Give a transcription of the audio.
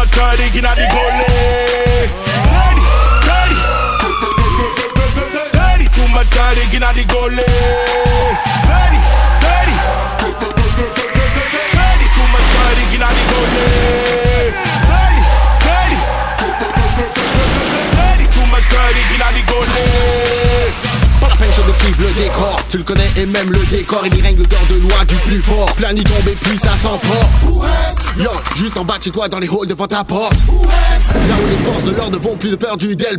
much dirty, inna the gully. Dirty, dirty, dirty, too much dirty, inna the gully. Dirty, dirty, dirty, too much dirty, inna the gully. Dirty, dirty, dirty, too much dirty, inna the gully. Pas la peine, je décrive le décor. Tu le connais et même le décor. Il y règne l'odeur de loi du plus fort. Plein nuit tombée puis ça sent fort. Yo, juste en bas de chez toi dans les halls devant ta porte. Là où les forces de l'ordre ne vont plus de peur du del.